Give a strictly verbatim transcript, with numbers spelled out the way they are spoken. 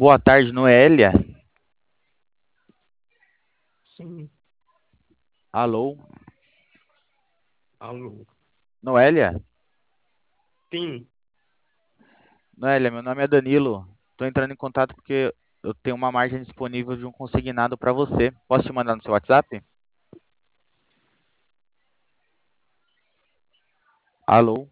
Boa tarde, Noélia. Sim, Alô, alô. Noélia? Sim, Noélia, meu nome é Danilo. Estou entrando em contato porque eu tenho uma margem disponível de um consignado para você. Posso te mandar no seu WhatsApp? Alô?